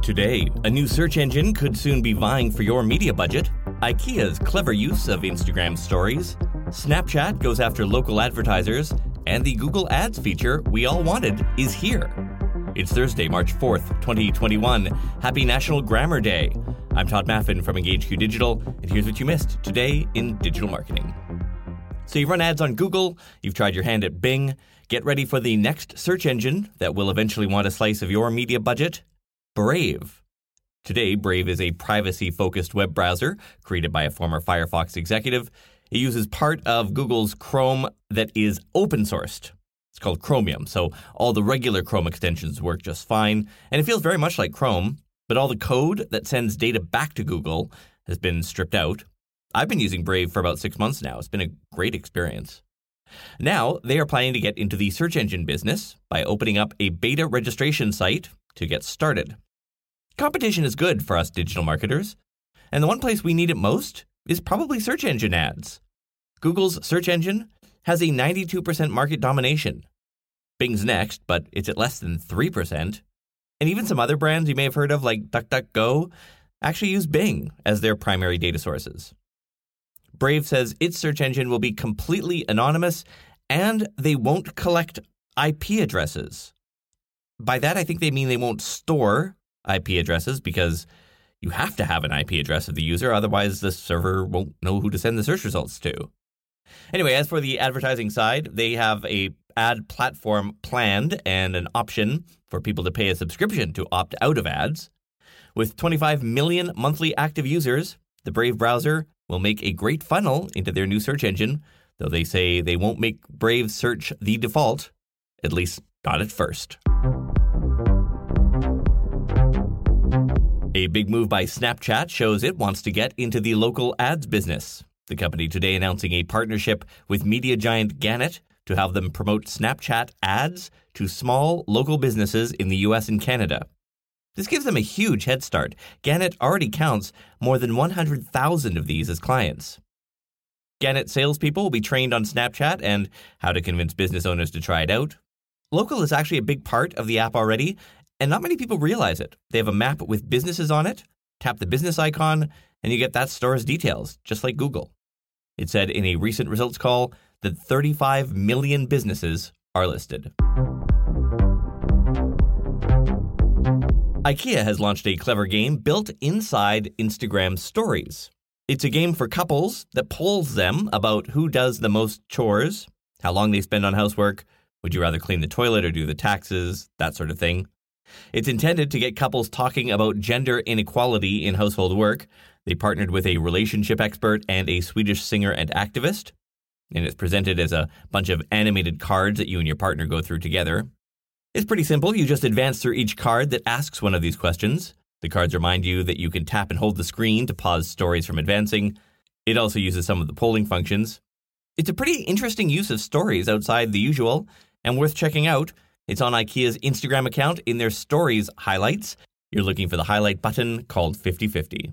Today, a new search engine could soon be vying for your media budget, IKEA's clever use of Instagram stories, Snapchat goes after local advertisers, and the Google Ads feature we all wanted is here. It's Thursday, March 4th, 2021. Happy National Grammar Day. I'm Todd Maffin from EngageQ Digital, and here's what you missed today in digital marketing. So you've run ads on Google, you've tried your hand at Bing. Get ready for the next search engine that will eventually want a slice of your media budget. Brave. Today, Brave is a privacy-focused web browser created by a former Firefox executive. It uses part of Google's Chrome that is open-sourced. It's called Chromium, so all the regular Chrome extensions work just fine, and it feels very much like Chrome, but all the code that sends data back to Google has been stripped out. I've been using Brave for about 6 months now. It's been a great experience. Now, they are planning to get into the search engine business by opening up a beta registration site to get started. Competition is good for us digital marketers, and the one place we need it most is probably search engine ads. Google's search engine has a 92% market domination. Bing's next, but it's at less than 3%. And even some other brands you may have heard of, like DuckDuckGo, actually use Bing as their primary data sources. Brave says its search engine will be completely anonymous, and they won't collect IP addresses. By that, I think they mean they won't store IP addresses, because you have to have an IP address of the user, otherwise the server won't know who to send the search results to. Anyway, as for the advertising side, they have a ad platform planned and an option for people to pay a subscription to opt out of ads. With 25 million monthly active users, the Brave browser will make a great funnel into their new search engine, though they say they won't make Brave search the default, at least not at first. A big move by Snapchat shows it wants to get into the local ads business. The company today announcing a partnership with media giant Gannett to have them promote Snapchat ads to small local businesses in the US and Canada. This gives them a huge head start. Gannett already counts more than 100,000 of these as clients. Gannett salespeople will be trained on Snapchat and how to convince business owners to try it out. Local is actually a big part of the app already, and not many people realize it. They have a map with businesses on it. Tap the business icon, and you get that store's details, just like Google. It said in a recent results call that 35 million businesses are listed. IKEA has launched a clever game built inside Instagram Stories. It's a game for couples that polls them about who does the most chores, how long they spend on housework, would you rather clean the toilet or do the taxes, that sort of thing. It's intended to get couples talking about gender inequality in household work. They partnered with a relationship expert and a Swedish singer and activist. And it's presented as a bunch of animated cards that you and your partner go through together. It's pretty simple. You just advance through each card that asks one of these questions. The cards remind you that you can tap and hold the screen to pause stories from advancing. It also uses some of the polling functions. It's a pretty interesting use of stories outside the usual and worth checking out. It's on IKEA's Instagram account in their Stories highlights. You're looking for the highlight button called 50/50.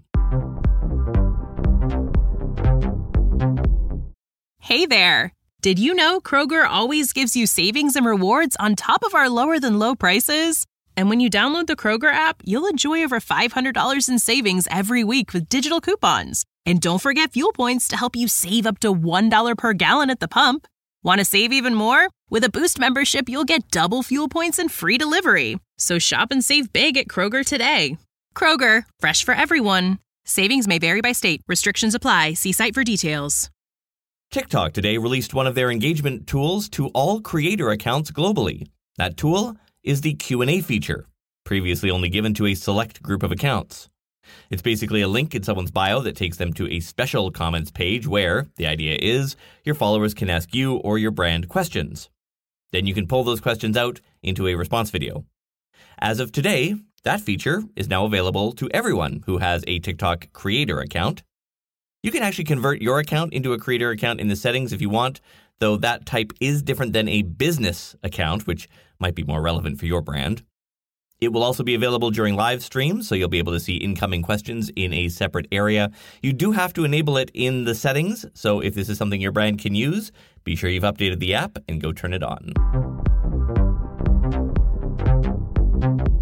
Hey there! Did you know Kroger always gives you savings and rewards on top of our lower-than-low prices? And when you download the Kroger app, you'll enjoy over $500 in savings every week with digital coupons. And don't forget fuel points to help you save up to $1 per gallon at the pump. Want to save even more? With a Boost membership, you'll get double fuel points and free delivery. So shop and save big at Kroger today. Kroger, fresh for everyone. Savings may vary by state. Restrictions apply. See site for details. TikTok today released one of their engagement tools to all creator accounts globally. That tool is the Q&A feature, previously only given to a select group of accounts. It's basically a link in someone's bio that takes them to a special comments page where, the idea is, your followers can ask you or your brand questions. Then you can pull those questions out into a response video. As of today, that feature is now available to everyone who has a TikTok creator account. You can actually convert your account into a creator account in the settings if you want, though that type is different than a business account, which might be more relevant for your brand. It will also be available during live streams, so you'll be able to see incoming questions in a separate area. You do have to enable it in the settings, so if this is something your brand can use, be sure you've updated the app and go turn it on.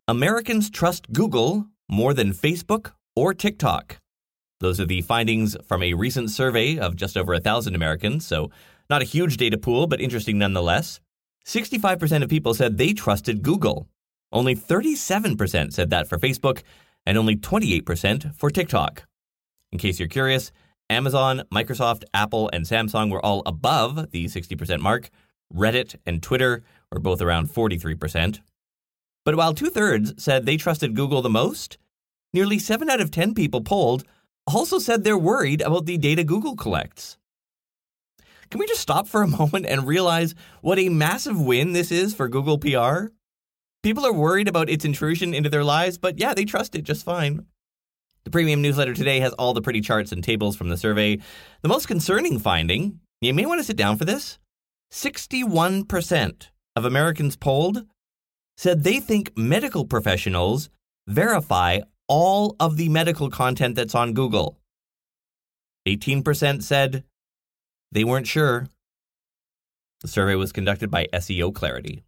Americans trust Google more than Facebook or TikTok. Those are the findings from a recent survey of just over 1,000 Americans, so not a huge data pool, but interesting nonetheless. 65% of people said they trusted Google. Only 37% said that for Facebook, and only 28% for TikTok. In case you're curious, Amazon, Microsoft, Apple, and Samsung were all above the 60% mark. Reddit and Twitter were both around 43%. But while 2/3 said they trusted Google the most, nearly 7 out of 10 people polled also said they're worried about the data Google collects. Can we just stop for a moment and realize what a massive win this is for Google PR? People are worried about its intrusion into their lives, but yeah, they trust it just fine. The premium newsletter today has all the pretty charts and tables from the survey. The most concerning finding, you may want to sit down for this, 61% of Americans polled said they think medical professionals verify all of the medical content that's on Google. 18% said they weren't sure. The survey was conducted by SEO Clarity.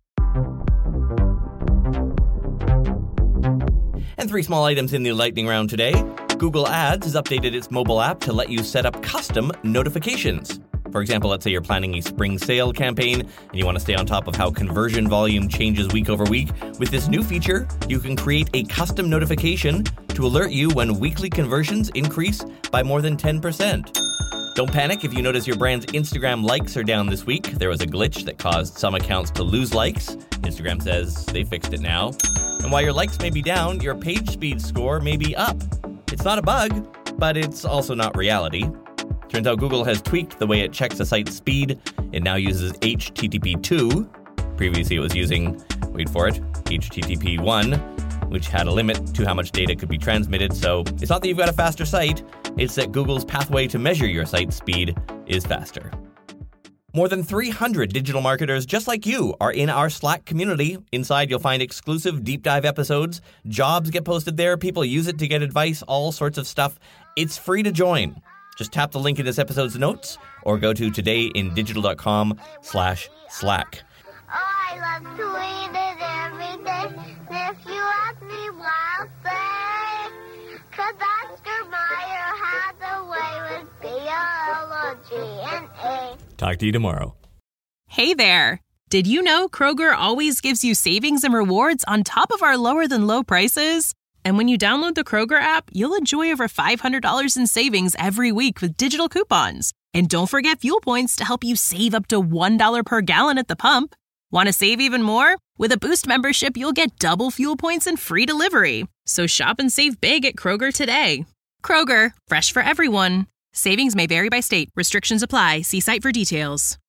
And 3 small items in the lightning round today. Google Ads has updated its mobile app to let you set up custom notifications. For example, let's say you're planning a spring sale campaign and you want to stay on top of how conversion volume changes week over week. With this new feature, you can create a custom notification to alert you when weekly conversions increase by more than 10%. Don't panic if you notice your brand's Instagram likes are down this week. There was a glitch that caused some accounts to lose likes. Instagram says they fixed it now. And while your likes may be down, your page speed score may be up. It's not a bug, but it's also not reality. Turns out Google has tweaked the way it checks a site's speed. It now uses HTTP2. Previously, it was using, wait for it, HTTP1, which had a limit to how much data could be transmitted. So it's not that you've got a faster site, it's that Google's pathway to measure your site's speed is faster. More than 300 digital marketers just like you are in our Slack community. Inside, you'll find exclusive deep dive episodes. Jobs get posted there. People use it to get advice, all sorts of stuff. It's free to join. Just tap the link in this episode's notes or go to todayindigital.com/Slack. Oh, I love to eat it every day. If you ask me why, I'll say, 'cause Oscar Mayer had a way with biology and A. Talk to you tomorrow. Hey there! Did you know Kroger always gives you savings and rewards on top of our lower-than-low prices? And when you download the Kroger app, you'll enjoy over $500 in savings every week with digital coupons. And don't forget fuel points to help you save up to $1 per gallon at the pump. Want to save even more? With a Boost membership, you'll get double fuel points and free delivery. So shop and save big at Kroger today. Kroger, fresh for everyone. Savings may vary by state. Restrictions apply. See site for details.